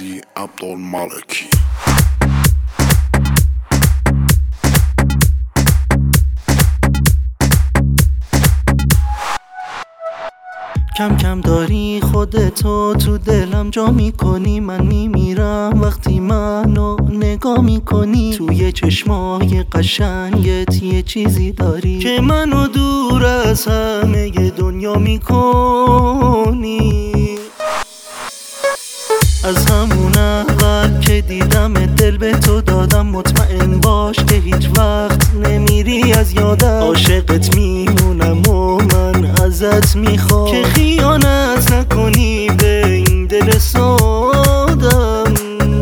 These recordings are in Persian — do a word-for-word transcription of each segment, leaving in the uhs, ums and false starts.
مهدی عبدالمالکی. کم کم داری خودتو تو دلم جا میکنی، من میمیرم وقتی منو نگاه میکنی. توی چشمای قشنگت یه چیزی داری که منو دور از همه دنیا میکنی. از همون اول که دیدم دل به تو دادم، مطمئن باش که هیچ وقت نمیری از یادم. عاشقت میمونم و من ازت میخوام که خیانت نکنی به این دل سادم.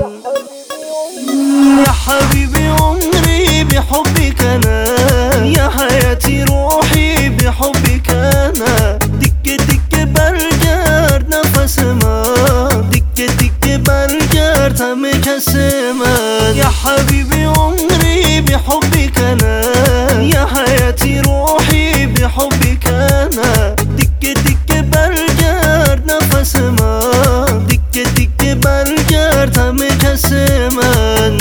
یا حبیبی عمری بحبك انا، یا حیاتی روحی بحبك انا. دیگه دیگه برگرد نفس من، دیگه دیگه برگرد همه کس من. یا حبیبی عمری بحبك انا، یا حیاتی روحی بحبك انا. دیگه دیگه برگرد نفس من، دیگه دیگه برگرد همه کس من.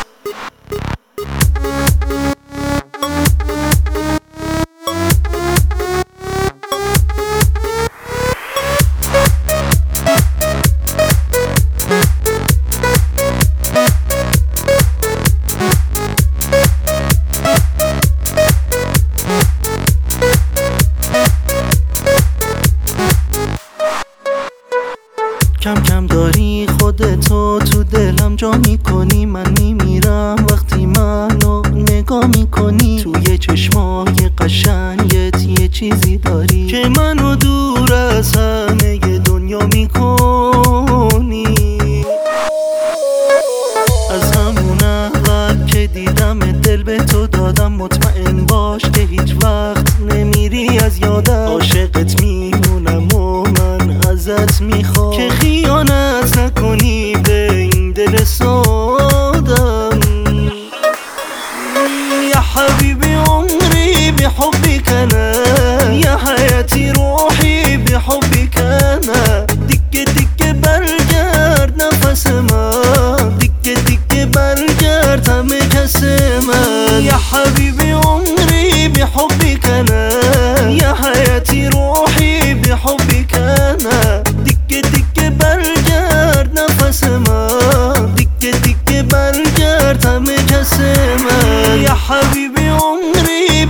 کم کم داری خودتو تو دلم جا میکنی، من میمیرم وقتی منو نگاه میکنی. توی چشمای قشنگت یه چیزی داری که منو دور از همه دنیا میکنی. از همون اول که دیدم دل به تو دادم، مطمئن باش که هیچ وقت نمیری از یادم. عاشقت میمونم و من ازت میخوام که خیانت نکنی به این دل سادم. یا حبیبی عمری بحبك انا، یا حیاتی روحی بحبك انا. دیگه دیگه برگرد نفس من، دیگه دیگه برگرد همه کس من. یا حبیبی عمری بحبك انا، یا حیاتی روحی بحبك انا. دیگه دیگه برگرد نفس من، دیگه دیگه برگرد همه کس من. یا حبیبی عمری،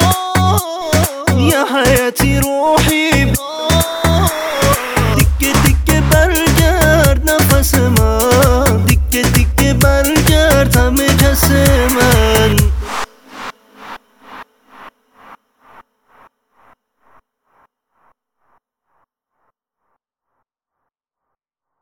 یا حیاتی روحی، دیگه دیگه برگرد نفس من، دیگه دیگه برگرد همه کس